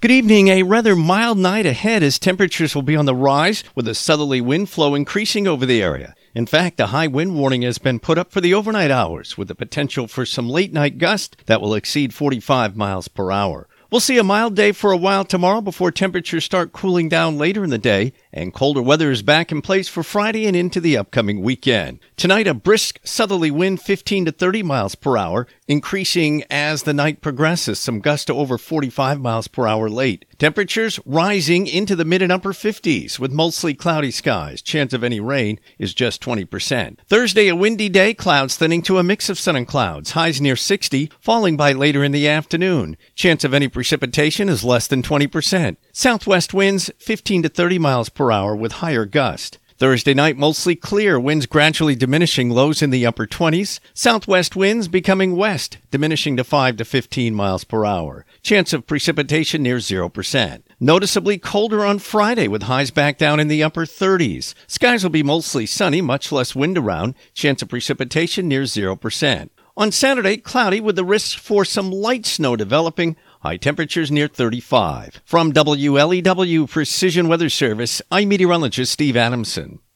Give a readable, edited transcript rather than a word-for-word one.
Good evening. A rather mild night ahead as temperatures will be on the rise with a southerly wind flow increasing over the area. In fact, a high wind warning has been put up for the overnight hours with the potential for some late night gusts that will exceed 45 miles per hour. We'll see a mild day for a while tomorrow before temperatures start cooling down later in the day, and colder weather is back in place for Friday and into the upcoming weekend. Tonight, a brisk southerly wind 15 to 30 miles per hour, increasing as the night progresses, some gusts to over 45 miles per hour late. Temperatures rising into the mid and upper 50s with mostly cloudy skies. Chance of any rain is just 20%. Thursday, a windy day, clouds thinning to a mix of sun and clouds. Highs near 60, falling by later in the afternoon. Chance of any precipitation is less than 20%. Southwest winds 15 to 30 miles per hour with higher gust. Thursday night, mostly clear, winds gradually diminishing, lows in the upper 20s. Southwest winds becoming west, diminishing to 5 to 15 miles per hour. Chance of precipitation near 0%. Noticeably colder on Friday with highs back down in the upper 30s. Skies will be mostly sunny, much less wind around. Chance of precipitation near 0%. On Saturday, cloudy with the risk for some light snow developing. High temperatures near 35. From WLEW Precision Weather Service, I'm meteorologist Steve Adamson.